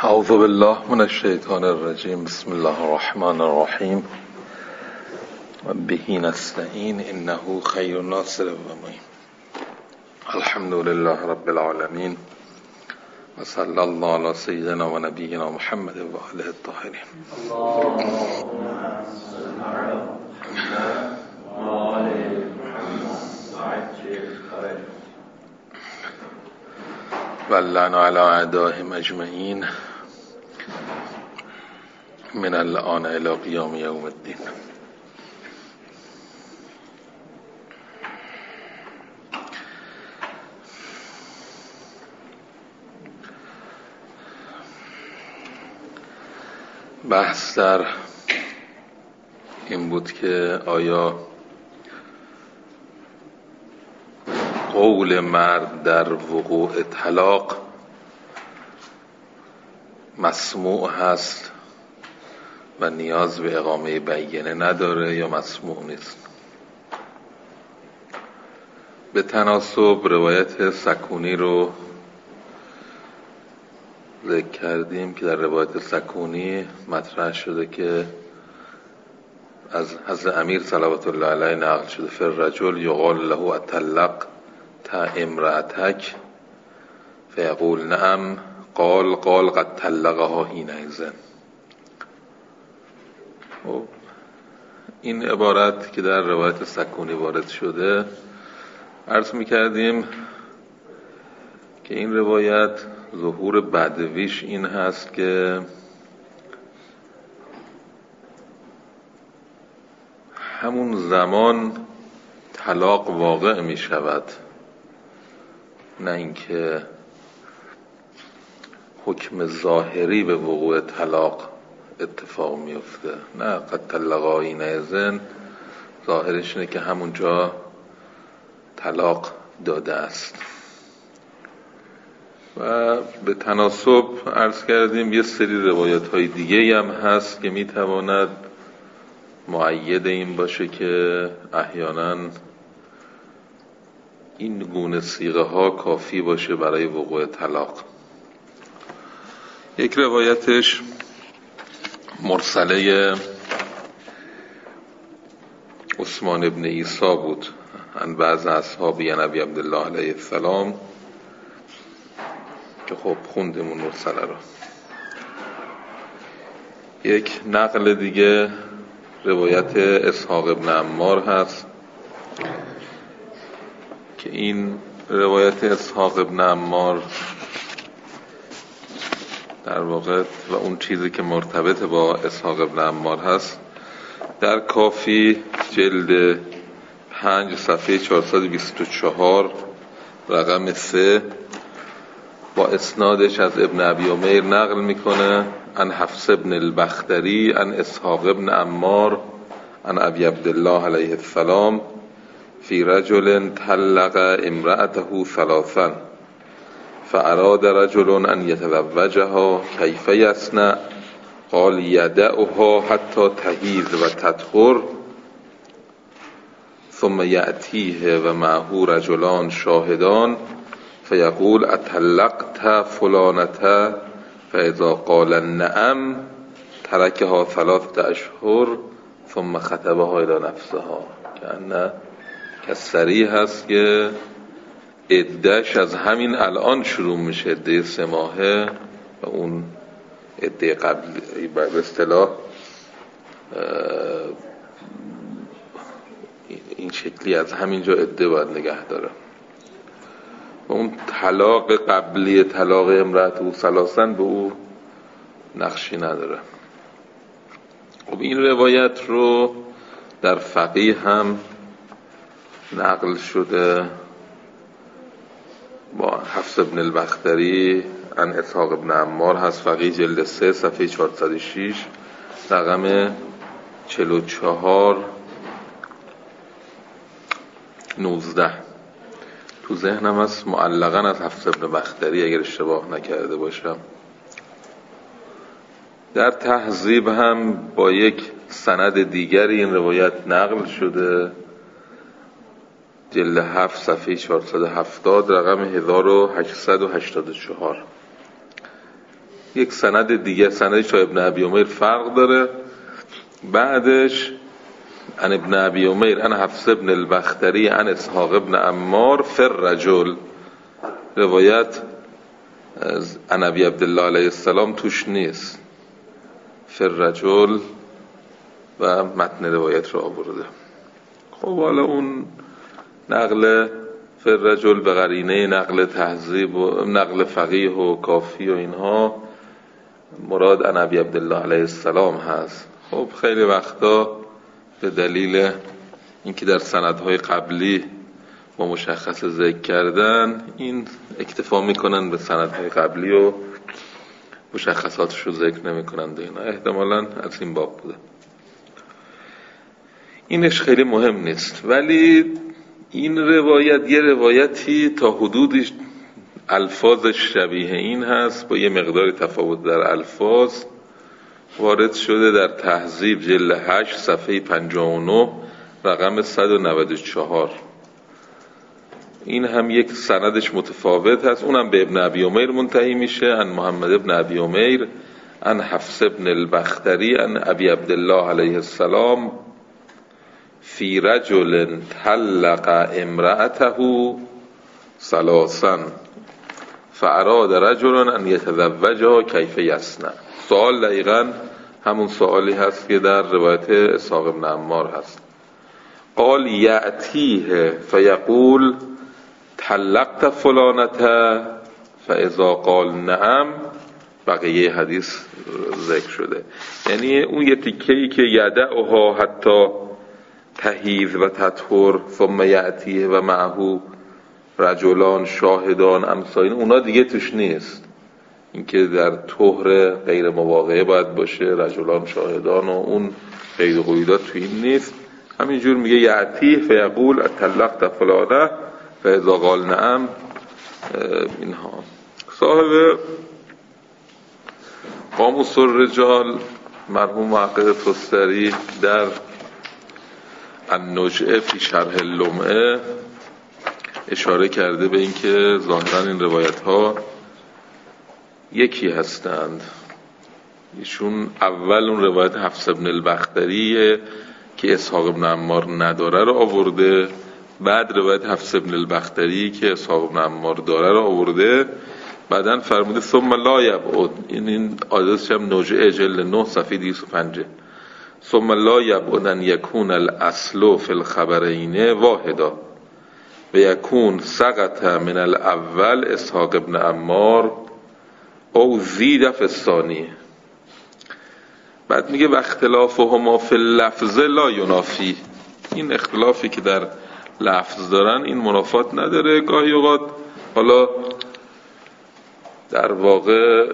اعوذ بالله من الشیطان الرجیم. بسم الله الرحمن الرحیم. و به نستعین انه خیر ناصر و معین. الحمد لله رب العالمین و صلی الله علی سیدنا و نبینا محمد و آله الطاهرین. واللعن علی اعدائهم اجمعین من الآن الی قیام یوم الدین. بحث در این بود که آیا قول مرد در وقوع طلاق مسموع هست و نیاز به اقامه بینه نداره یا مسموع نیست. به تناسب روایت سکونی رو ذکر کردیم که در روایت سکونی مطرح شده که از حضرت امیر صلوات الله علیه نقل شده فر رجل یقال له اطلقت امرأتک فیقول نعم قال قد طلقها حینئذ. این عبارت که در روایت سکونی وارد شده، عرض می‌کردیم که این روایت ظهور بدویش این هست که همون زمان طلاق واقع می شود، نه اینکه حکم ظاهری به وقوع طلاق اتفاق میفته. نه، قد طلقها حینئذ ظاهرش اینه که همونجا طلاق داده است. و به تناسب عرض کردیم یه سری روایت های دیگه هم هست که میتواند مؤید این باشه که احیانا این گونه صیغه ها کافی باشه برای وقوع طلاق. یک روایتش مرسله عثمان ابن عیسی بود عن بعض اصحاب نبی عبدالله علیه السلام که خب خوندیم اون مرسله رو. یک نقل دیگه روایت اسحاق ابن عمار هست که این روایت اسحاق ابن عمار در واقع و اون چیزی که مرتبط با اسحاق ابن عمار هست در کافی جلد 5 صفحه 424 رقم 3 با اسنادش از ابن ابی عمیر نقل میکنه عن حفص ابن البختری عن اسحاق ابن عمار عن ابی عبدالله علیه السلام فی رجل طلق امرأته ثلاثا فاراد رجل ان یتزوجها کیف یصنع قال یدعها حتی تحیض و تطهر ثم یأتیه و معه رجلان شاهدان فیقول اطلقت فلانته فاذا قال نعم ترکها 3 اشهر ثم خطبها الى نفسها. که صریح هست که عده‌اش از همین الان شروع میشه، عده 3 ماهه و اون عده قبلی به اصطلاح این شکلی از همینجا عده باید نگه داره و اون طلاق قبلی طلاق امرأت او ثلاثاً به او نقشی نداره. خب این روایت رو در فقیه هم نقل شده با حفص ابن البختری عن اسحاق ابن عمار هست، فقیه جلد 3 صفحه 406 رقم 44 19. تو ذهنم هست معلقاً از حفص ابن بختری اگر اشتباه نکرده باشم. در تهذیب هم با یک سند دیگری این روایت نقل شده، جلد 7 صفحه 470 رقم 1884. یک سند دیگه، سندش تا ابن ابی عمیر فرق داره. بعدش عن ابن ابی عمیر عن حفص بن البختری عن اسحاق ابن عمار فر رجل، روایت عن ابی عبدالله علیه السلام توش نیست، فر رجل و متن روایت رو آورده. خب حالا اون نقل فر رجل به قرینه نقل تهذیب و نقل فقیه و کافی و اینها مراد عن ابی عبدالله علیه السلام هست. خب خیلی وقتا به دلیل اینکه در سندهای قبلی با مشخص ذکر کردن این اکتفا میکنن به سندهای قبلی و مشخصاتش رو ذکر نمیکنن. اینا احتمالاً از این باب بوده. اینش خیلی مهم نیست، ولی این روایت یه روایتی تا حدودی الفاظش شبیه این هست، با یه مقداری تفاوت در الفاظ، وارد شده در تهذیب جلد 8 صفحه 59 رقم 194. این هم یک سندش متفاوت هست، اونم به ابن ابی عمیر منتهی میشه، عن محمد ابن ابی عمیر عن حفص ابن البختری عن ابی عبدالله علیه السلام فی رجل طلق امرأته ثلاثا فاراد رجل ان یتزوجها کیف یصنع. سوال دقیقاً همون سوالی هست که در روایت اسحاق بن عمار هست. قال یأتیه فیقول طلقت فلانته فاذا قال نعم، بقیه حدیث ذکر شده. یعنی اون یه تیکه‌ای که یدعها حتی تهیز و تطهر ثم یأتیه و معه رجلان شاهدان امثال، اونا دیگه توش نیست. اینکه در طهر غیر مواقعه باید باشه، رجلان شاهدان و اون قید و قیودات توی این نیست. همینجور میگه یأتیه فیقول طلقت فلانه فاذا قال نعم. اینها صاحب قاموس الرجال مرحوم محقق تستری در النجعه فی شرح اللمعه اشاره کرده به اینکه ظاهرا این روایت ها یکی هستند. ایشون اول اون روایت حفص بن البختری که اسحاق بن عمار نداره رو آورده، بعد روایت حفص بن البختری که اسحاق بن عمار داره رو آورده، بعدن فرموده ثم لا یبعد، این آدرسش هم نجعه جلد 9 صفحه 205 ثم لا یبعد ان یکون الاصل فی الخبرین واحدا و یکون سقط من الاول اسحاق بن عمار او زید فی الثانی. بعد میگه و اختلافهما فی اللفظ لا ینافی، این اختلافی که در لفظ دارن این منافات نداره. گاهی اوقات حالا در واقع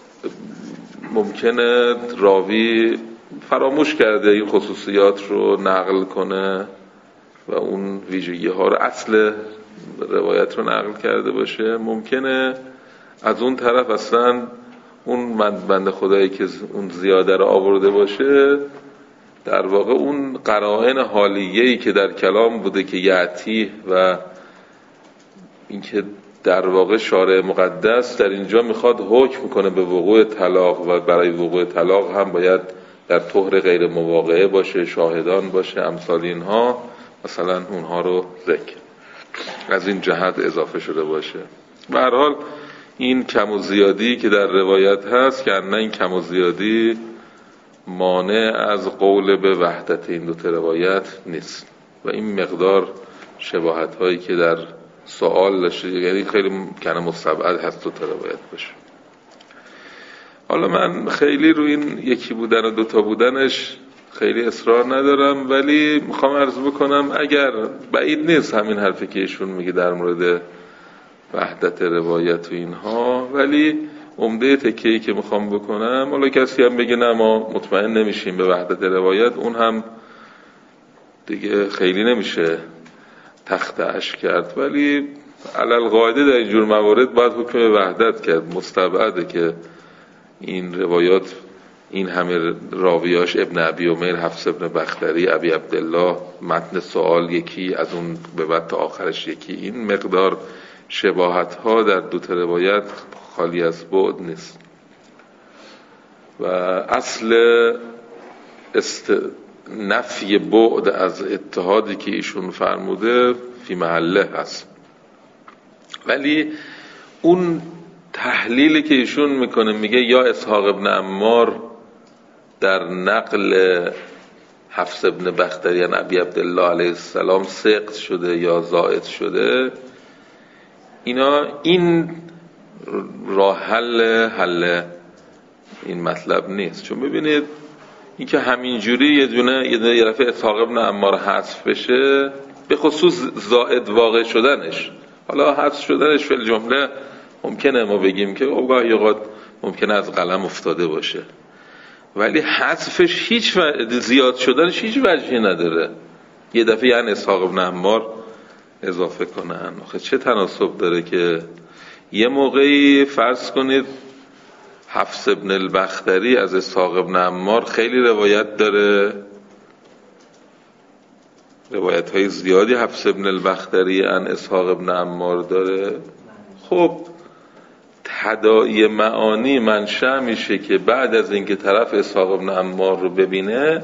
ممکنه راوی فراموش کرده این خصوصیات رو نقل کنه و اون ویژگی ها رو اصل روایت رو نقل کرده باشه. ممکنه از اون طرف اصلا اون بنده خدایی که اون زیاده رو آورده باشه در واقع اون قرائن حالیه‌ای که در کلام بوده که یعتی و اینکه در واقع شارع مقدس در اینجا میخواد حکم کنه به وقوع طلاق و برای وقوع طلاق هم باید در طهر غیر مواقعه باشه، شاهدان باشه، امثال اینها، مثلا اونها رو ذکر از این جهت اضافه شده باشه. به هر حال این کم و زیادی که در روایت هست که نه این کم و زیادی مانع از قول به وحدت این دو روایت نیست و این مقدار شباهت هایی که در سوال داشته، یعنی خیلی کنه مستبعد هست دو روایت باشه. حالا من خیلی رو این یکی بودن و دوتا بودنش خیلی اصرار ندارم، ولی میخوام عرض بکنم اگر بعید نیست همین حرفی که ایشون میگه در مورد وحدت روایت و اینها، ولی عمده تکیه‌ای که میخوام بکنم، حالا کسی هم بگه نه ما مطمئن نمیشیم به وحدت روایت، اون هم دیگه خیلی نمیشه تخته‌اش کرد، ولی علل قاعده در اینجور موارد باید حکم وحدت کرد. مستبعده که این روایات این همه راویاش ابن ابی عمیر، حفص ابن بختری، ابی عبدالله، متن سوال یکی، از اون به بعد تا آخرش یکی، این مقدار شباهت ها در دو روایت خالی از بعد نیست. و اصل نفی بعد از اتحادی که ایشون فرموده فی محله هست. ولی اون تحلیلی که ایشون میکنه، میگه یا اسحاق ابن عمار در نقل حفص ابن بختری عن ابی عبدالله علیه السلام سقط شده یا زائد شده، این راه حل این مطلب نیست. چون ببینید این که همینجوری یه دفعه اسحاق ابن عمار حذف بشه، به خصوص زائد واقع شدنش، حالا حذف شدنش فی الجمله ممکنه ما بگیم که گاهی اوقات ممکنه از قلم افتاده باشه، ولی حذفش زیاد شدنش هیچ وجهی نداره. یه دفعه یعنی اسحاق ابن عمار اضافه کنن، آخه چه تناسب داره که یه موقعی فرض کنید حفص ابن البختری از اسحاق ابن عمار خیلی روایت داره، روایت های زیادی حفص ابن البختری عن اسحاق ابن عمار داره. خب تداعی معانی منشأ میشه که بعد از اینکه طرف اسحاق ابن عمار رو ببینه،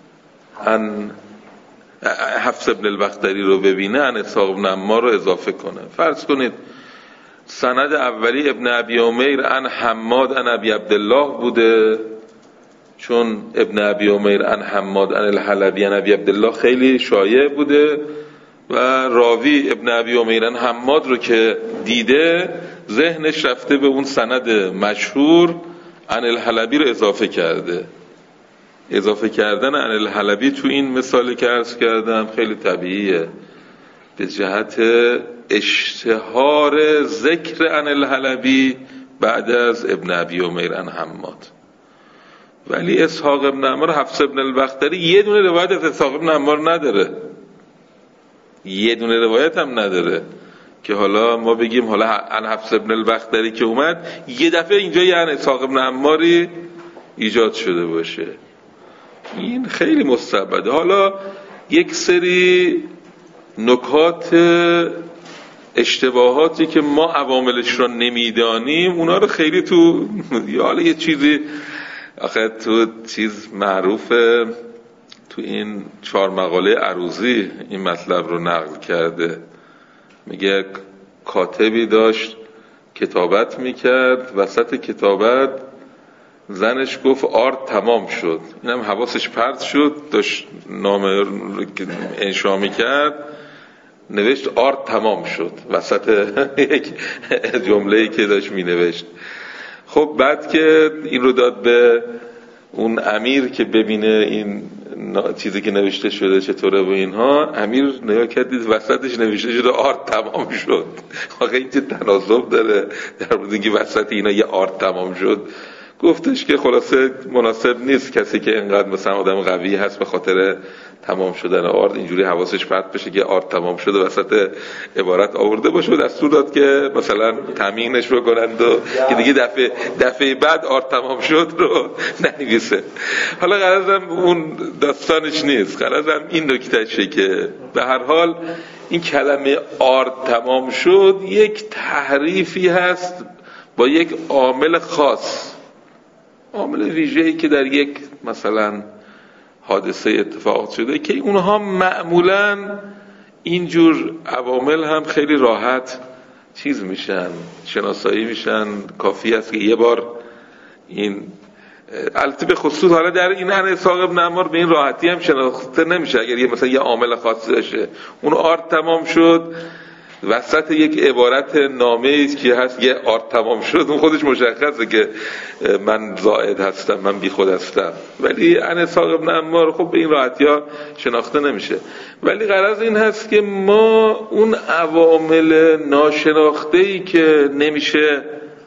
حفص ابن البختری رو ببینه، عن اسحاق ابن عمار رو اضافه کنه. فرض کنید سند اولی ابن ابی عمیر عن حماد عن ابی عبدالله بوده، چون ابن ابی عمیر عن حماد عن الحلبی عن ابی عبدالله خیلی شایع بوده و راوی ابن ابی عمیر عن حماد رو که دیده ذهنش رفته به اون سند مشهور عن الحلبی رو اضافه کرده. اضافه کردن عن الحلبی تو این مثالی که عرض کردم خیلی طبیعیه به جهت اشتهار ذکر عن الحلبی بعد از ابن ابی عمیر عن حماد. ولی اسحاق ابن عمار حفص ابن البختری یه دونه روایت از اسحاق ابن عمار نداره، یه دونه روایت هم نداره که حالا ما بگیم حالا عن حفص ابن البختری که اومد یه دفعه اینجا یعنی اسحاق ابن عماری ایجاد شده باشه. این خیلی مستبده. حالا یک سری نکات اشتباهاتی که ما عواملش رو نمیدانیم اونا رو خیلی تو حالا یه چیزی آخه تو چیز معروفه، تو این 4 مقاله عروضی این مطلب رو نقل کرده. میگه کاتبی داشت کتابت میکرد، وسط کتابت زنش گفت آرد تمام شد، اینم حواسش پرت شد، داشت نامه رو انشا میکرد نوشت آرد تمام شد وسط یک جمله‌ای که داشت مینوشت. خب بعد که این رو داد به اون امیر که ببینه این چیزی که نوشته شده چطوره و اینها، امیر نگاه کردید وسطش نوشته شده آرد تمام شد. آخه این چه تناسب داره در مورد اینکه وسط اینا یه آرد تمام شد؟ گفتش که خلاصه مناسب نیست کسی که اینقدر مثلا آدم قوی هست به خاطر تمام شدن آرد اینجوری حواسش پرت بشه که آرد تمام شده وسط عبارت آورده باشه و دستور داد که مثلا تامینش بکنند و که دیگه دفعه بعد آرد تمام شد رو ننویسه. حالا غرضم اون داستانش نیست، غرضم این نکتهشه که به هر حال این کلمه آرد تمام شد یک تحریفی هست با یک عامل خاص، عامل ویژه‌ای که در یک مثلا حادثه اتفاق شده که اونها معمولاً اینجور عوامل هم خیلی راحت چیز میشن، شناسایی میشن. کافی است که یه بار این البته به خصوص حالا در این اسحاق ابن عمار به این راحتی هم شناخته نمیشه اگر یه مثلا یه عامل خاصی باشه. اون آرد تمام شد وسط یک عبارت نامه‌ای که هست یه آرد تمام شد، اون خودش مشخصه که من زائد هستم، من بی خود هستم. ولی عن اسحاق ابن عمار خب به این راحتی ها شناخته نمیشه. ولی غرض این هست که ما اون عوامل ناشناخته‌ای که نمیشه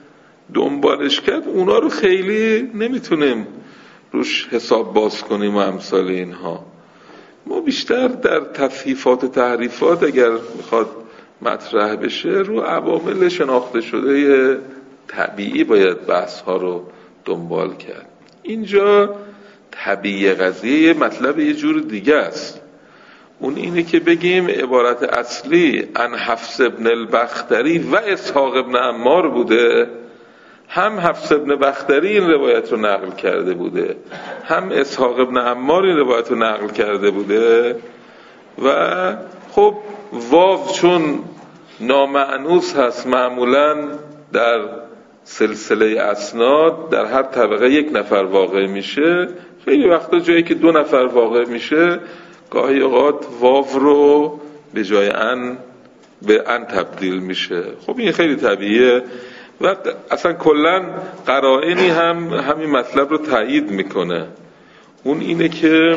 دنبالش کرد اونا رو خیلی نمیتونیم روش حساب باز کنیم و امثال اینها. ما بیشتر در تفحیفات و تحریفات اگر میخواد مطرح بشه رو عوامل شناخته شده طبیعی باید بحث ها رو دنبال کرد. اینجا طبیعی قضیه مطلب یه جور دیگه است. اون اینه که بگیم عبارت اصلی عن حفص ابن البختری و اسحاق ابن عمار بوده هم حفص ابن بختری این روایت رو نقل کرده بوده، هم اسحاق ابن عمار این روایت رو نقل کرده بوده. و خب واو چون نامأنوس هست، معمولاً در سلسله اسناد در هر طبقه یک نفر واقع میشه. خیلی وقتا جایی که 2 نفر واقع میشه گاهی اوقات واو رو به جای ان به ان تبدیل میشه. خب این خیلی طبیعیه و اصلا کلن قرائنی هم همین مطلب رو تایید میکنه. اون اینه که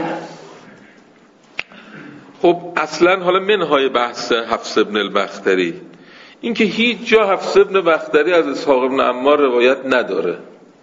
خب اصلا حالا منهای بحث حفص ابن البختری این که هیچ جا حفص ابن بختری از اسحاق ابن عمار روایت نداره.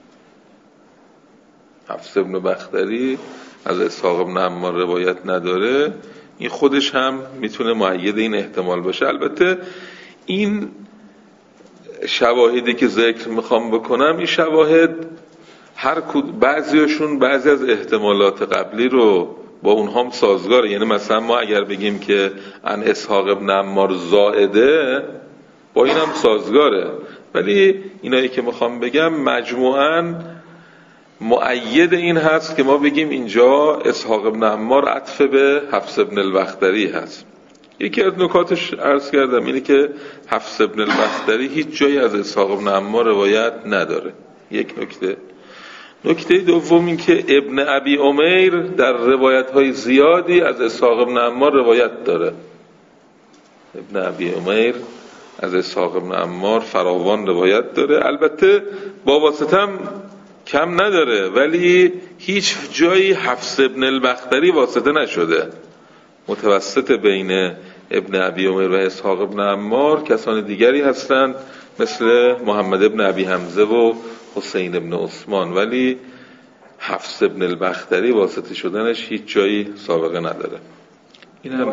حفص ابن بختری از اسحاق ابن عمار روایت نداره، این خودش هم میتونه مؤید این احتمال باشه. البته این شواهدی که ذکر میخوام بکنم، این شواهد بعضیاشون بعضی از احتمالات قبلی رو با اونها هم سازگاره. یعنی مثلا ما اگر بگیم که ان اسحاق ابن عمار زائده، با این هم سازگاره، ولی اینایی که میخوام بگم مجموعاً مؤید این هست که ما بگیم اینجا اسحاق ابن عمار عطف به حفص ابن البختری هست. یکی از نکاتش عرض کردم اینه که حفص ابن البختری هیچ جایی از اسحاق ابن عمار روایت نداره. یک نکته. نکته دوم این که ابن ابی عمیر در روایت‌های زیادی از اسحاق ابن عمار روایت داره. ابن ابی عمیر از اسحاق ابن عمار فراوان روایت داره، البته با واسطه هم کم نداره، ولی هیچ جایی حفص ابن البختری واسطه نشده. متوسط بین ابن ابی عمیر و اسحاق ابن عمار کسان دیگری هستند مثل محمد ابن ابی حمزه و حسین ابن عثمان، ولی حفص ابن البختری واسطه شدنش هیچ جایی سابقه نداره. این هم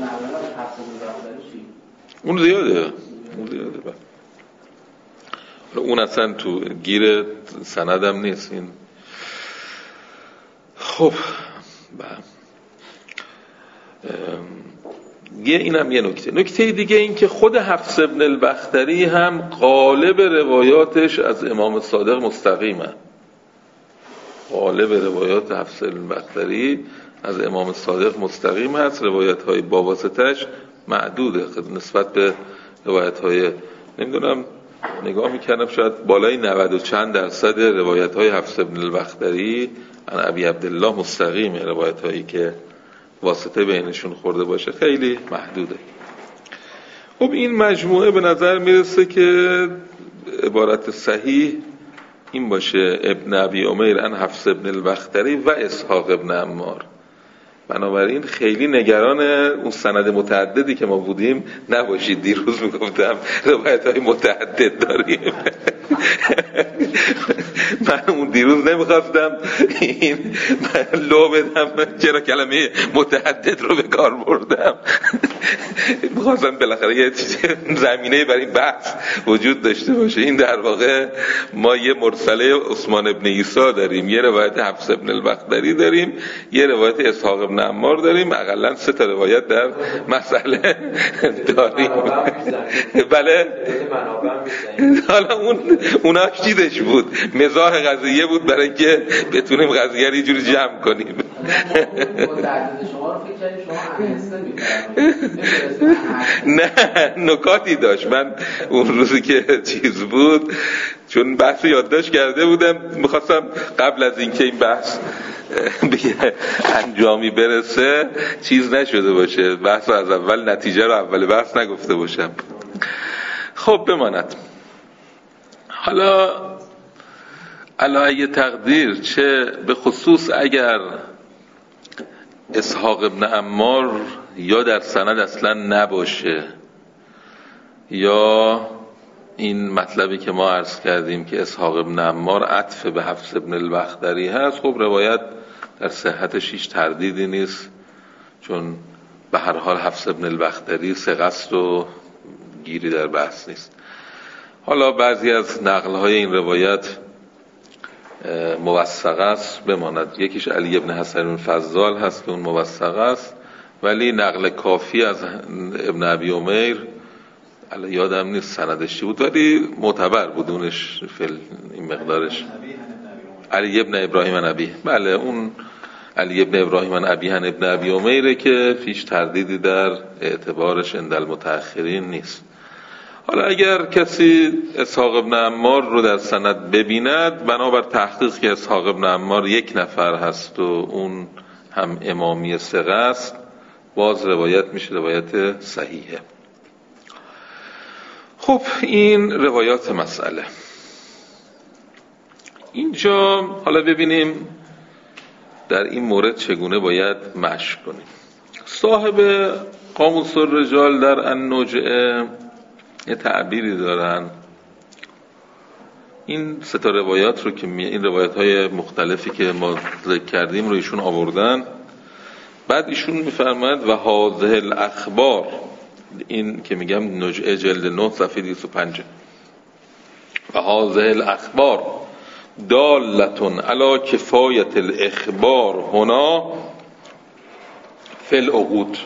اون زیاده اون اصلا تو گیر سندم نیست این. خب اینم یه نکته دیگه این که خود حفص ابن البختری هم غالب روایاتش از امام صادق مستقیمه. غالب روایات حفص ابن البختری از امام صادق مستقیم هست، روایت‌های با واسطه‌اش معدوده نسبت به روایت‌های، نمیدونم نگاه میکنم شاید بالای 90 و چند درصد روایت‌های حفص ابن البختری عن ابی عبدالله مستقیمه. روایت‌هایی که واسطه بینشون خورده باشه خیلی محدوده. خب این مجموعه به نظر میرسه که عبارت صحیح این باشه ابن ابی عمیر عن حفص ابن البختری و اسحاق ابن عمار. بنابراین خیلی نگران اون سند متعددی که ما بودیم نباشید. دیروز میگفتم روایت‌های متعدد داریم. من اون دیروز نمیخواستم این لو بدم، چرا کلمه متعدد رو به کار بردم. میخواستم بالاخره یه زمینه برای بحث وجود داشته باشه. این در واقع ما یه مرسله عثمان ابن عیسی داریم، یه روایت حفص ابن البختری داریم، یه روایت اسحاق ابن عمار داریم، اقلا 3 تا روایت در مسئله داریم. بله حالا اونا چیزش بود، مزاح قضیه بود برای اینکه بتونیم قضیه رو یه جوری جمع کنیم. نه نکاتی داشت. من اون روزی که چیز بود چون بحث یادداشت کرده بودم، میخواستم قبل از اینکه این بحث به انجامی برسه چیز نشده باشه، بحث از اول نتیجه رو اول بحث نگفته باشم. خب بماند. حالا علی تقدیر چه به خصوص اگر اسحاق ابن عمار یا در سند اصلا نباشه یا این مطلبی که ما عرض کردیم که اسحاق ابن عمار عطف به حفص ابن البختری هست، خب روایت در صحتش هیچ تردیدی نیست، چون به هر حال حفص ابن البختری ثقه است و گیری در بحث نیست. حالا بعضی از نقل‌های این روایت موثقه است بماند. یکیش علی ابن حسن فضال هست که اون موثقه است، ولی نقل کافی از ابن ابی عمیر الان یادم نیست سندش چی بود ولی معتبر بود اونش این مقدارش. علی ابن ابراهیم نبی، بله اون علی ابن ابراهیم ابیهن ابن ابی امیره که هیچ تردیدی در اعتبارش عند المتأخرین نیست. حالا اگر کسی اسحاق ابن عمار رو در سند ببیند، بنابر تحقیق که اسحاق ابن عمار یک نفر هست و اون هم امامی ثقه است، باز روایت میشه روایت صحیحه. خب این روایات مسئله. اینجا حالا ببینیم در این مورد چگونه باید مشی کنیم. صاحب قاموس الرجال در النجعه یه تعبیری دارن، این سه تا روایات رو که این روایت های مختلفی که ما ذکر کردیم رو ایشون آوردن، بعد ایشون میفرماید و هذه الاخبار، این که میگم نجعه جلد 9 صفحه 205، و هذه الاخبار دالتون علی کفایت الاخبار هنا فی العقود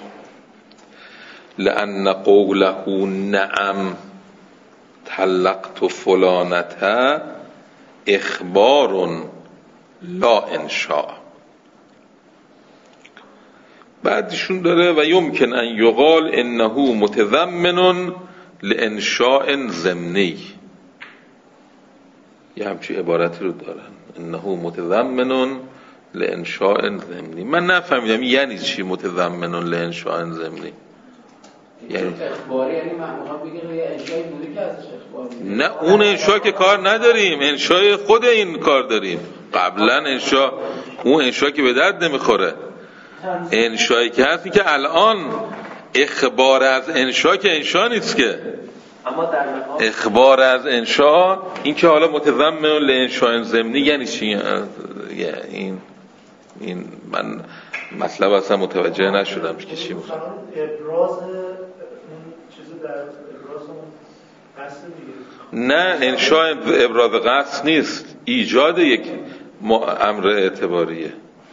لأن قوله نعم طلقت فلانته اخبار لا انشاء. بعدشون داره و یمکن ان یقال انه متضمن لانشاء ضمنی، یه همچی عبارتی رو دارن، انه متضمن لانشاء ضمنی. من نفهمیدم یعنی چی متضمن لانشاء ضمنی؟ یعنی اخباری، یعنی محمود بگه یه انشایی بوده که ازش اخبار میده. نه اون انشا که کار نداریم، انشای خود این کار داریم. قبلا انشا، اون انشا که به درد نمیخوره. انشایی که هستی که الان اخبار از انشا که انشا نیست که، اما در مقام اخبار از انشا این که حالا متضمن لانشاء ضمنی یعنی چی؟ این من مطلب اصلا متوجه نشدم که چی بود. ابراز اون چیزی در ابراز اون قصد دیگه. نه انشاء ابراز قصد نیست، ایجاد یک امر اعتباریه،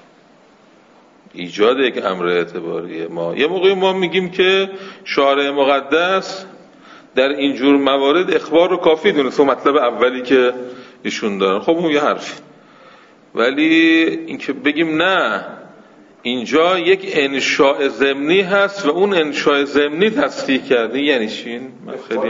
ایجاد یک امر اعتباریه. ما یه موقعی ما میگیم که شارع مقدس در اینجور موارد اخبار رو کافی دونست، مطلب اولی که ایشون دارن، خب اون یه حرف. ولی اینکه بگیم نه اینجا یک انشاء ضمنی هست و اون انشاء ضمنی تصدیق کرده، یعنی چی؟ من خیلی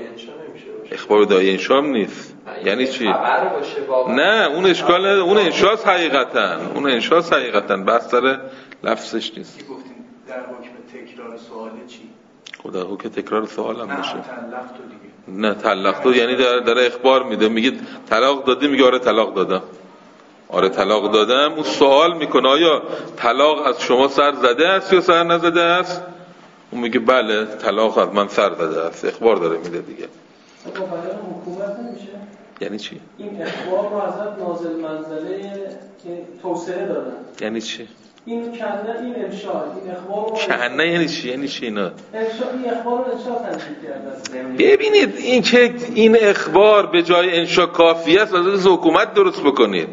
اخبار دایی انشاء هم نیست. یعنی چی؟ نه اون اشکال نداره، اون انشاء حقیقتا، اون انشاء حقیقتا، بس سر لفظش نیست. گفتیم در حکم تکرار سواله چی؟ خب در حکم تکرار سوال هم باشه. نه طلقتو یعنی در اخبار میده، میگه طلاق دادی، میگه آره طلاق دادم، آره طلاق دادم. اون سوال میکنه آیا طلاق از شما سر زده است یا سر نزده است؟ اون میگه بله طلاق از من سر زده است، اخبار داره میده دیگه. خب برای حکومت نمیشه؟ یعنی چی؟ این اخبار رو حضرت نازل منزله که توسعه دادن. یعنی چی؟ این کنه، این انشاء، این اخبار رو کنه یعنی چی؟ یعنی چی اینا؟ انشاء، این اخبار رو انشاء تنظیم کردن. ببینید این که این اخبار به جای انشاء کافی است، از حکومت درست بکنید.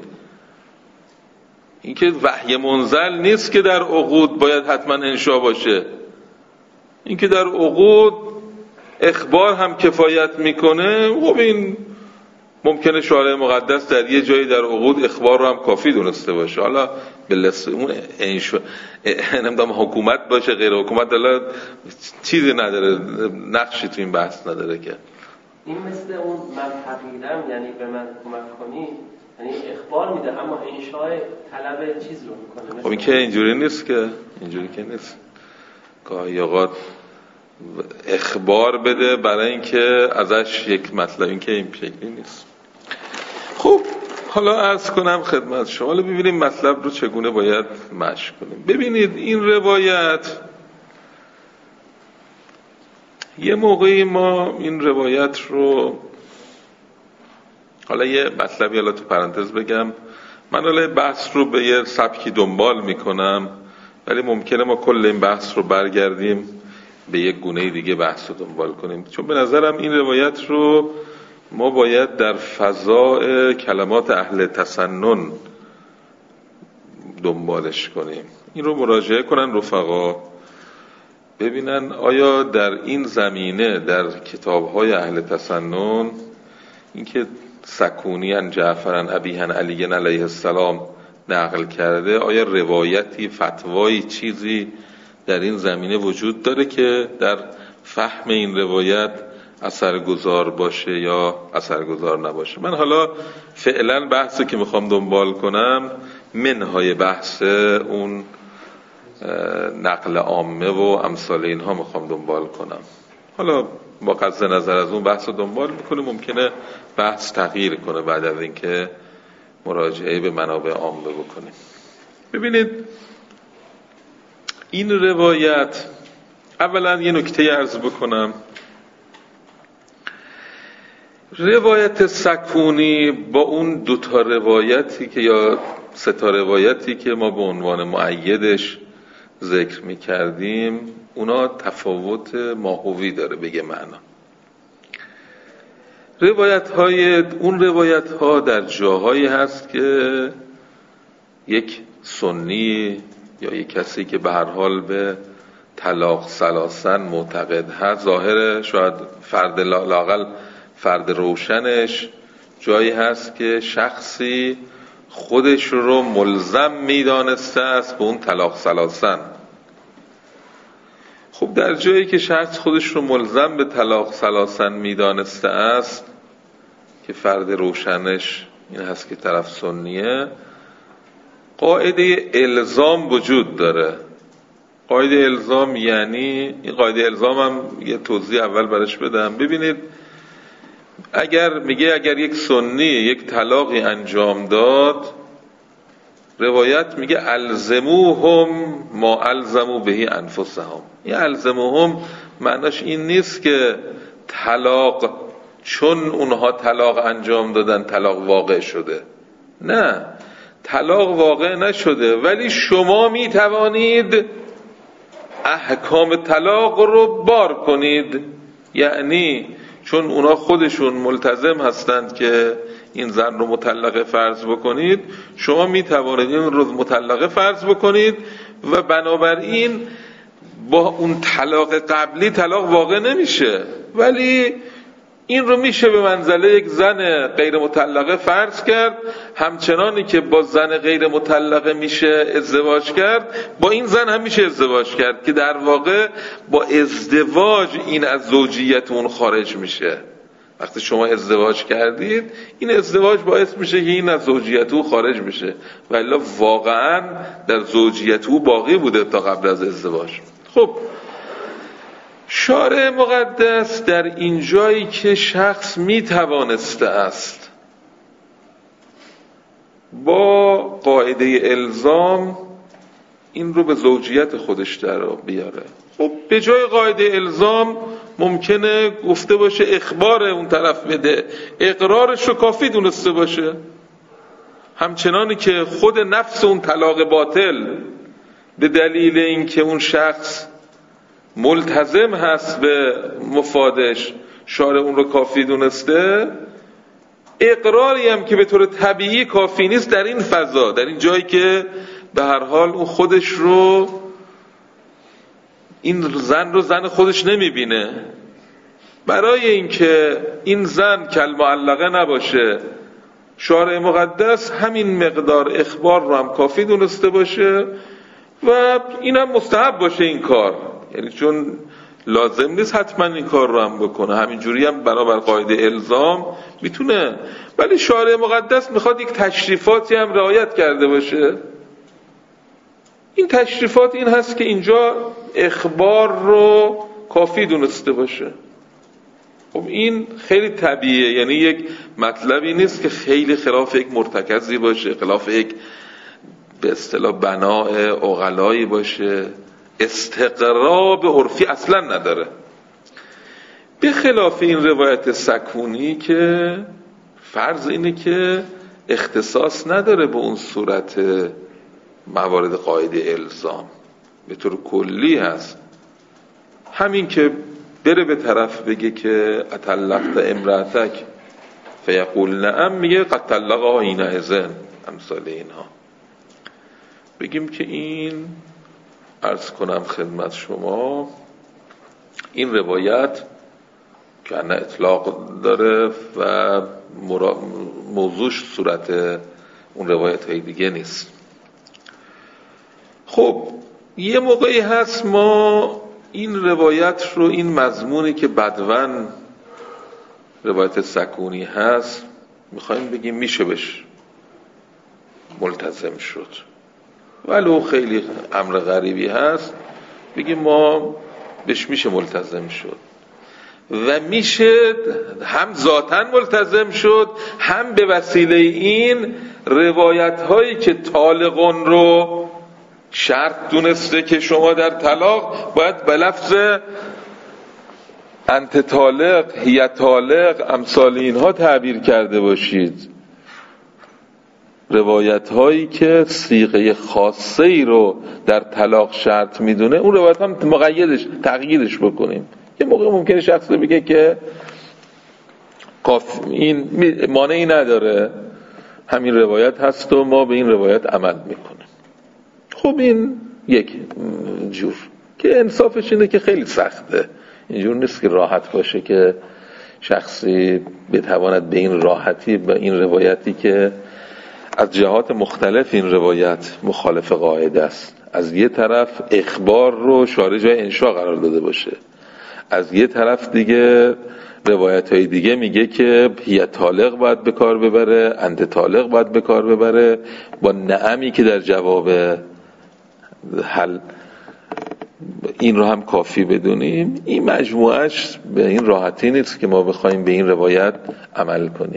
این که وحی منزل نیست که در عقود باید حتما انشاء باشه. این که در عقود اخبار هم کفایت میکنه، خب این ممکنه شارع مقدس در یه جایی در عقود اخبار رو هم کافی دونسته باشه. حالا اون انشاء نمیدونم حکومت باشه غیر حکومت، حالا چیزی نداره، نقشی تو این بحث نداره که. این مثل اون من فقیرم یعنی به من کمک کنی، یعنی اخبار میده اما انشاء طلب چیز رو میکنه. خب این که اینجوری نیست که، اینجوری که نیست. گاهی اوقات اخبار بده برای اینکه ازش یک مطلب، این که این شکلی نیست. خب حالا عرض کنم خدمت شما، حالا ببینیم مطلب رو چگونه باید مشی کنیم. ببینید این روایت، یه موقعی ما این روایت رو، حالا یه مطلبی حالا تو پرانتز بگم، من حالا بحث رو به یه سبکی دنبال میکنم ولی ممکنه ما کل این بحث رو برگردیم به یک گونه دیگه بحث رو دنبال کنیم، چون به نظرم این روایت رو ما باید در فضاء کلمات اهل تسنن دنبالش کنیم. این رو مراجعه کنن رفقا. ببینن آیا در این زمینه در کتاب‌های اهل تسنن اینکه سکونی عن جعفر عن ابیه عن علی علیه السلام نقل کرده، آیا روایتی، فتوایی، چیزی در این زمینه وجود داره که در فهم این روایت اثرگذار باشه یا اثرگذار نباشه؟ من حالا فعلا بحثی که میخوام دنبال کنم منهای بحث اون نقل عامه و امثال اینها میخوام دنبال کنم. حالا با قصد نظر از اون بحث رو دنبال میکنه، ممکنه بحث تغییر کنه بعد از اینکه مراجعه به منابع عامه بکنیم. ببینید این روایت، اولا یه نکته عرض بکنم، روایت سکونی با اون دوتا روایتی که یا سه تا روایتی که ما به عنوان مؤیدش ذکر می‌کردیم، اونا تفاوت ماهوی داره به یه معنا. اون روایت ها در جاهایی هست که یک سنی یا یک کسی که به هر حال به طلاق ثلاثن معتقد هست، ظاهر شاید فرد لااقل فرد روشنش جایی هست که شخصی خودش رو ملزم میدانسته است به اون طلاق ثلاثن. خب در جایی که شخص خودش رو ملزم به طلاق ثلاثن میدانسته است که فرد روشنش این هست که طرف سنیه، قاعده الزام وجود داره. قاعده الزام یعنی این قاعده الزام هم یه توضیح اول برش بدم. ببینید اگر یک سنی یک طلاقی انجام داد، روایت میگه الزموهم ما الزموا به انفسهم. این الزموهم معناش این نیست که طلاق چون اونها طلاق انجام دادن طلاق واقع شده. نه، طلاق واقع نشده، ولی شما میتوانید احکام طلاق رو بار کنید. یعنی چون اونا خودشون ملتزم هستند که این زن رو مطلقه فرض بکنید، شما میتوانید این رو مطلقه فرض بکنید و بنابراین با اون طلاق قبلی طلاق واقع نمیشه، ولی این رو میشه به منزله یک زن غیر مطلقه فرض کرد. همچنانی که با زن غیر مطلقه میشه ازدواج کرد، با این زن هم میشه ازدواج کرد که در واقع با ازدواج این از زوجیت اون خارج میشه. وقتی شما ازدواج کردید، این ازدواج باعث میشه که این از زوجیت او خارج میشه، ولی واقعا در زوجیت او باقی بوده تا قبل از ازدواج. خب شارع مقدس در این جایی که شخص میتوانسته است با قاعده الزام این رو به زوجیت خودش در بیاره، خب به جای قاعده الزام ممکنه گفته باشه اخبار اون طرف بده، اقرارش رو کافی دونسته باشه. همچنانی که خود نفس اون طلاق باطل به دلیل اینکه اون شخص ملتزم هست به مفادش، شارع اون رو کافی دونسته، اقراری هم که به طور طبیعی کافی نیست در این فضا، در این جایی که به هر حال اون خودش رو، این زن رو زن خودش نمیبینه، برای اینکه این زن کالمعلقه نباشه، شارع مقدس همین مقدار اخبار رو هم کافی دونسته باشه و این هم مستحب باشه این کار. یعنی چون لازم نیست حتما این کار رو هم بکنه، همینجوری هم برابر قاعده الزام میتونه، ولی شارع مقدس میخواد یک تشریفاتی هم رعایت کرده باشه. این تشریفات این هست که اینجا اخبار رو کافی دونسته باشه. خب این خیلی طبیعیه، یعنی یک مطلبی نیست که خیلی خلاف یک مرتکزی باشه، خلاف یک به اصطلاح بناء عقلایی باشه، استقراب عرفی اصلا نداره. به خلاف این روایت سکونی که فرض اینه که اختصاص نداره به اون صورت موارد قاعده الزام، به طور کلی هست. همین که بره به طرف بگه که اطلقت امرأتک فیقول نعم، میگه قد طلقها حینئذ، امثال اینها. بگیم که این عرض کنم خدمت شما این روایت که نه اطلاق داره و موضوعش صورت اون روایت های دیگه نیست. خب یه موقعی هست ما این روایت رو، این مضمونی که بدون روایت سکونی هست، میخوایم بگیم میشه بهش ملتزم شد، ولو خیلی امر غریبی هست، بگیم ما بهش میشه ملتزم شد و میشه هم ذاتاً ملتزم شد، هم به وسیله این روایت هایی که طالقون رو شرط دونسته که شما در طلاق باید به لفظ انت طالق، هی طالق، امثال اینها تعبیر کرده باشید. روایت هایی که صیغه خاصه ای رو در طلاق شرط میدونه، اون روایت هم مقیدش، تغییرش بکنیم. یه موقع ممکنه شخص بگه که این مانعی نداره، همین روایت هست و ما به این روایت عمل میکنیم. خب این یک جور که انصافش اینه که خیلی سخته، اینجور نیست که راحت باشه که شخصی بتواند به این راحتی به این روایتی که از جهات مختلف این روایت مخالف قاعده است، از یه طرف اخبار رو شارع جای انشا قرار داده باشه، از یه طرف دیگه روایت های دیگه میگه که هی طالق باید به کار ببره، انت طالق باید به کار ببره، با نعمی که در جواب حل این رو هم کافی بدونیم. این مجموعش به این راحتی نیست که ما بخوایم به این روایت عمل کنیم.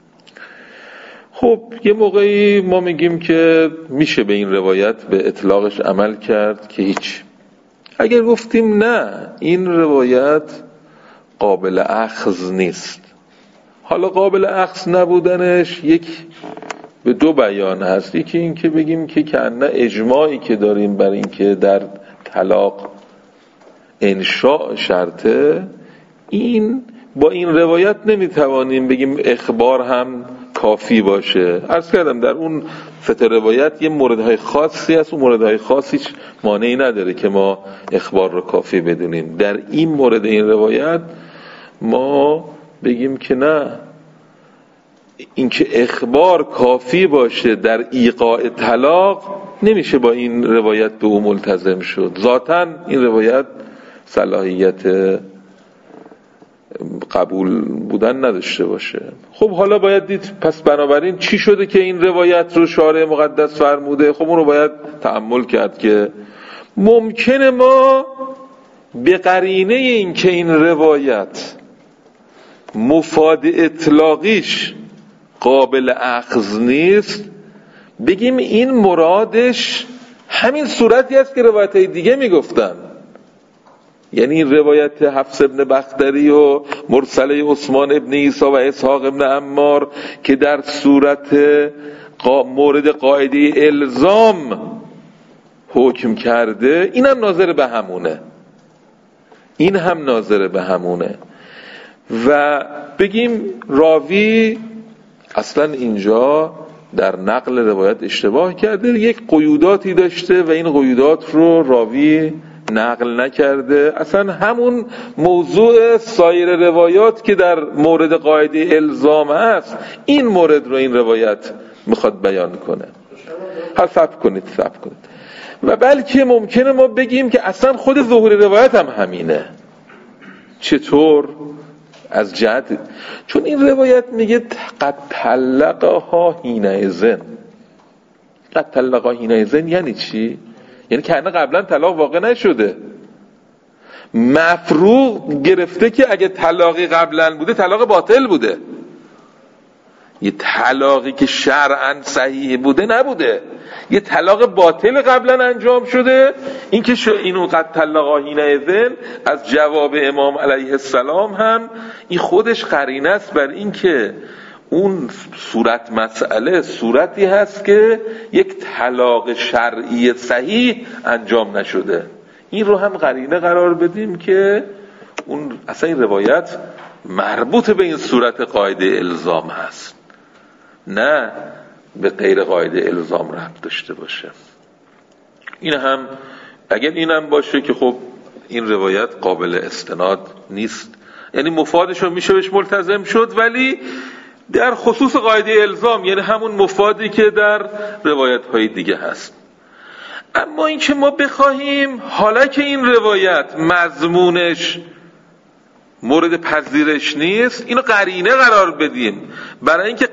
خب یه موقعی ما میگیم که میشه به این روایت به اطلاقش عمل کرد که هیچ. اگر گفتیم نه این روایت قابل اخذ نیست، حالا قابل اخذ نبودنش یک به دو بیان هست. یکی این که بگیم که کنه اجماعی که داریم بر این که در طلاق انشاء شرطه، این با این روایت نمیتوانیم بگیم اخبار هم کافی باشه. عرض کردم در اون فتح روایت یه موردهای خاصی هست، اون موردهای خاصیش مانعی نداره که ما اخبار رو کافی بدونیم. در این مورد این روایت ما بگیم که نه، اینکه اخبار کافی باشه در ایقاع طلاق نمیشه با این روایت به او ملتزم شد. ذاتاً این روایت صلاحیت قبول بودن نداشته باشه. خب حالا باید دید پس بنابراین چی شده که این روایت رو شارع مقدس فرموده. خب اون رو باید تأمل کرد که ممکنه ما به قرینه این که این روایت مفاد اطلاقیش قابل اخذ نیست بگیم این مرادش همین صورتی است که روایت‌های دیگه میگفتن، یعنی این روایت حفص ابن بختری و مرسله عثمان ابن عیسی و اسحاق ابن عمار که در صورت مورد قاعده الزام حکم کرده، این هم ناظر به همونه، این هم ناظر به همونه. و بگیم راوی اصلا اینجا در نقل روایت اشتباه کرده، یک قیوداتی داشته و این قیودات رو راوی نقل نکرده، اصلا همون موضوع سایر روایات که در مورد قاعده الزام است این مورد رو این روایت میخواد بیان کنه. صبر کنید و بلکه ممکنه ما بگیم که اصلا خود ظهور روایت هم همینه. چطور؟ از جهت چون این روایت میگه قد طلقها حینئذ. قد طلقها حینئذ یعنی چی؟ یعنی که قبلا طلاق واقع نشده، مفروغ گرفته که اگه طلاقی قبلا بوده طلاق باطل بوده، یه طلاقی که شرعاً صحیح بوده نبوده، یه طلاق باطل قبلا انجام شده. این که اینو قد طلقها حینئذ از جواب امام علیه السلام هم این خودش قرینه است بر این که اون صورت مسئله صورتی هست که یک طلاق شرعی صحیح انجام نشده. این رو هم قرینه قرار بدیم که اون اصلا این روایت مربوط به این صورت قاعده الزام هست، نه به غیر قاعده الزام ربط داشته باشه. این هم اگر این هم باشه که خب این روایت قابل استناد نیست. یعنی مفادش رو میشه بهش ملتزم شد، ولی در خصوص قاعده الزام، یعنی همون مفادی که در روایت های دیگه هست. اما این که ما بخواهیم حالا که این روایت مضمونش مورد پذیرش نیست اینو قرینه قرار بدیم برای اینکه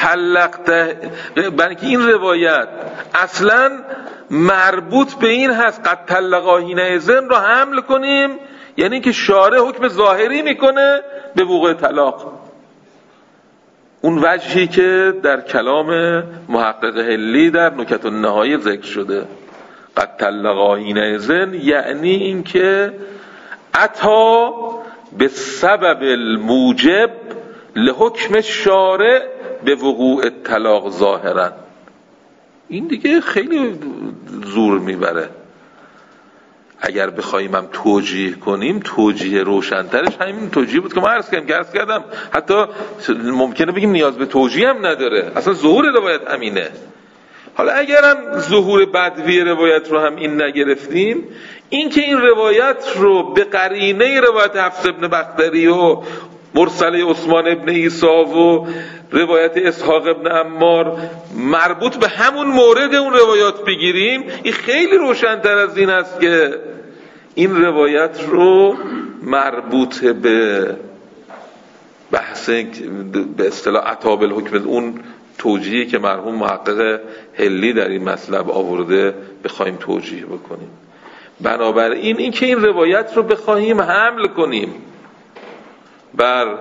برای اینکه این روایت اصلا مربوط به این هست قد طلقا حینئذ رو حمل کنیم، یعنی که شارع حکم ظاهری میکنه به وقوع طلاق. اون وجهی که در کلام محقق حلی در نکت النهایه ذکر شده، قد طلقا حینئذ، یعنی این که عطا به سبب الموجب لحکم الشارع به وقوع طلاق ظاهرا. این دیگه خیلی زور میبره. اگر بخوایم هم توجیه کنیم، توجیه روشنترش همین توجیه بود که ما عرض کردم. حتی ممکنه بگیم نیاز به توجیه هم نداره، اصلا ظهور روایت همینه. حالا اگرم ظهور بدوی روایت رو هم این نگرفتیم، این که این روایت رو به قرینه روایت حفص ابن بختری و مرسله عثمان ابن عیسی و روایت اسحاق ابن عمار مربوط به همون مورد اون روایات بگیریم، این خیلی روشن‌تر از این است که این روایت رو مربوط به بحث به اصطلاح عطا بالحکم، اون توجیهی که مرحوم محقق حلی در این مطلب آورده بخوایم توجیه بکنیم. بنابراین این که این روایت رو بخواهیم حمل کنیم بر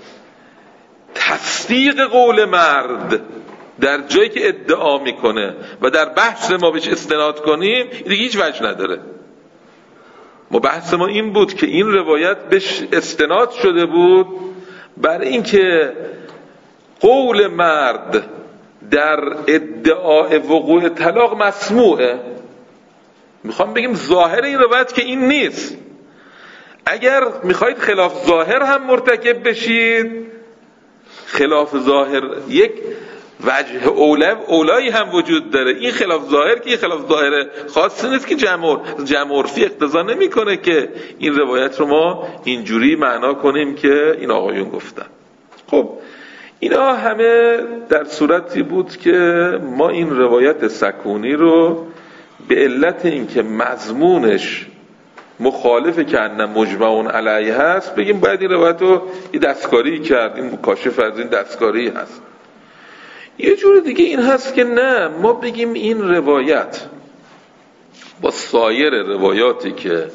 تصدیق قول مرد در جایی که ادعا میکنه و در بحث ما بهش استناد کنیم، دیگه هیچ وجه نداره. ما بحث ما این بود که این روایت بهش استناد شده بود بر اینکه قول مرد در ادعای وقوع طلاق مسموعه. میخوام بگیم ظاهر این روایت که این نیست. اگر میخواید خلاف ظاهر هم مرتکب بشید، خلاف ظاهر یک وجه اولایی هم وجود داره. این خلاف ظاهر که این خلاف ظاهر خاصی نیست که جمع عرفی اقتضا نمیکنه که این روایت رو ما اینجوری معنا کنیم که این آقایون گفتن. خب اینا همه در صورتی بود که ما این روایت سکونی رو به علت اینکه مضمونش مخالف که ان مجمع علیه هست بگیم باید این روایت رو یه دستکاری کرد، این کاشف از این دستکاری هست. یه جور دیگه این هست که نه، ما بگیم این روایت با سایر روایاتی که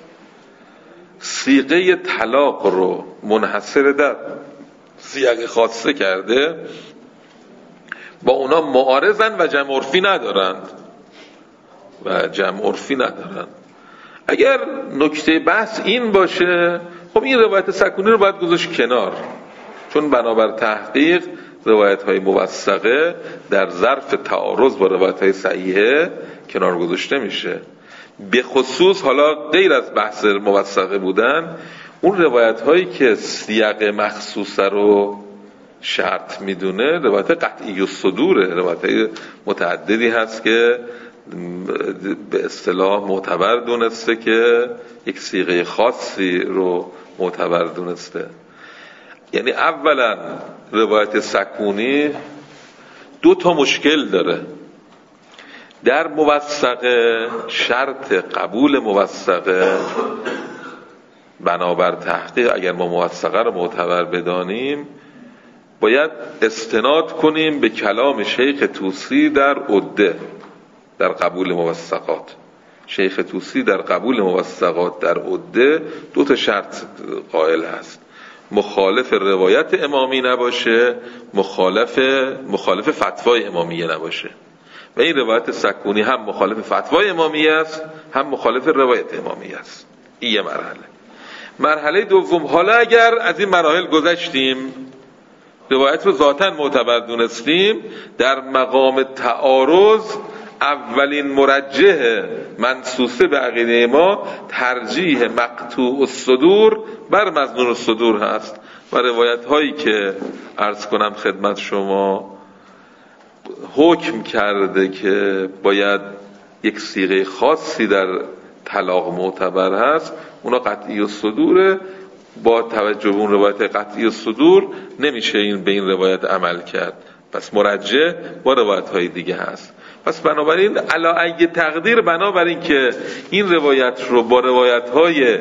صیغه طلاق رو منحصر در سیاق خاصه کرده با اونا معارضن و جمع عرفی ندارن. اگر نکته بحث این باشه، خب این روایت سکونی رو باید گذاشت کنار، چون بنابر تحقیق روایت های موثقه در ظرف تعارض با روایت های صحیحه کنار گذاشته میشه. به خصوص حالا غیر از بحث موثقه بودن، اون روایت هایی که سیاق مخصوصه رو شرط میدونه روایت قطعی الصدوره، روایت های متعددی هست که به اصطلاح معتبر دونسته که یک صیغه خاصی رو معتبر دونسته. یعنی اولا روایت سکونی دو تا مشکل داره. در موثقه شرط قبول موثقه بنابر تحقیق، اگر ما موثقه رو معتبر بدانیم باید استناد کنیم به کلام شیخ طوسی در عده در قبول موثقات. شیخ طوسی در قبول موثقات در عده دو تا شرط قائل هست: مخالف روایت امامی نباشه، مخالف فتوای امامیه نباشه. و این روایت سکونی هم مخالف فتوای امامیه است، هم مخالف روایت امامیه است. این یه مرحله دوم، حالا اگر از این مراحل گذشتیم، روایت رو ذاتاً معتبر دونستیم، در مقام تعارض اولین مرجح منصوصه به عقیده ما ترجیح مقطوع الصدور بر مظنون الصدور هست و روایت هایی که عرض کنم خدمت شما حکم کرده که باید یک صیغه خاصی در طلاق معتبر هست اونا قطعی الصدوره. با توجه به اون روایت قطعی الصدور نمیشه این به این روایت عمل کرد، پس مرجح با روایت های دیگه هست. پس بنابراین علی ای تقدیر، بنابراین که این روایت رو با روایت های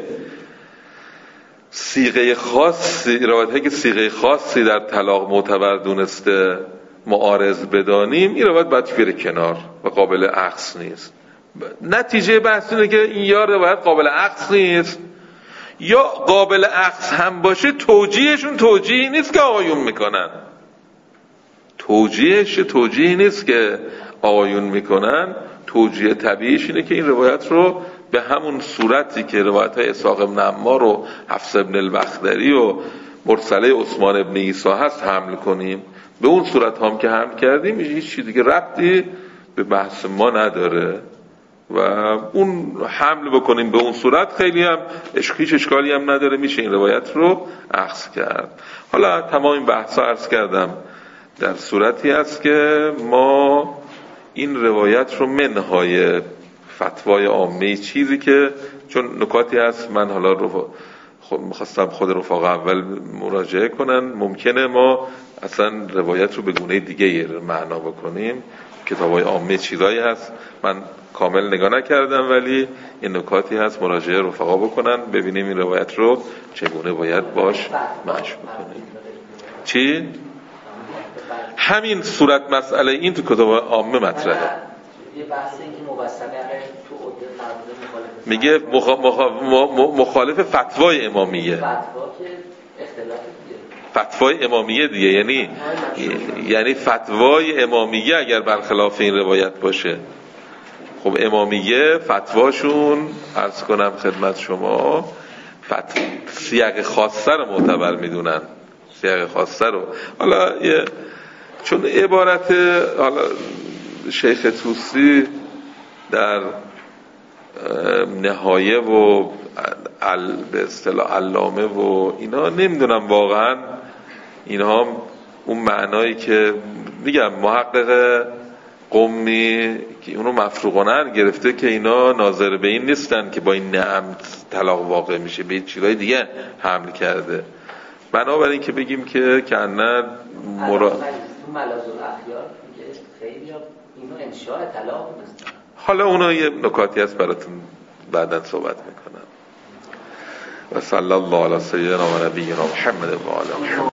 صیغه خاصی، روایت هایی که صیغه خاصی در طلاق معتبر دونسته معارض بدانیم، این روایت باید بره کنار و قابل اخذ نیست. نتیجه بحث اینه که این یا روایت قابل اخذ نیست یا قابل اخذ هم باشه توجیهشون توجیهی نیست که آقایون میکنن. توجیهی نیست که آقایون میکنن. توجیه طبیعیش اینه که این روایت رو به همون صورتی که روایت های اسحاق بن عمار و حفص بن البختری و مرسله عثمان بن عیسی هست حمل کنیم. به اون صورت هم که حمل کردیم هیچ چیز دیگه ربطی به بحث ما نداره و اون حمل بکنیم به اون صورت خیلی هم هیچ اشکالی هم نداره، میشه این روایت رو اخذ کرد. حالا تمام این بحثا عرض کردم در صورتی است که ما این روایت رو منهای فتوای عامه، چیزی که چون نکاتی هست من حالا میخواستم خود رفاق اول مراجعه کنن، ممکنه ما اصلا روایت رو به گونه دیگه معنا بکنیم. کتابای عامه چیزایی هست من کامل نگاه نکردم ولی این نکاتی هست مراجعه رفقا بکنن ببینیم این روایت رو چگونه باید باش مشق بکنیم. چی؟ همین صورت مسئله این تو کتاب عامه مطرحه. یه بحثی که مبسمه تو عده فرموده میگه مخالف فتوای امامیه. فتوا که اختلاف دیگه. فتوای امامیه دیگه یعنی فتوای امامیه اگر برخلاف این روایت باشه. خب امامیه فتواشون عرض کنم خدمت شما سیاق خاصه رو معتبر میدونن. سیاق خاصه رو حالا چون عبارت حالا شیخ طوسی در نهایه و به اصطلاح علامه و اینا نمیدونم واقعا اینها اون معنایی که میگم محقق قمی که اونو مفروغانه گرفته که اینا ناظر به این نیستن که با این نعم طلاق واقع میشه، به چیزای دیگه حمل کرده. بنابراین که بگیم که کنن ملاذ الاخیار میگه خیلی اینو انشاء طلاق نیست. حالا اونا یه نکاتی هست براتون بعداً صحبت میکنم. و صلی الله علی سیدنا و نبینا محمد و آله محمد.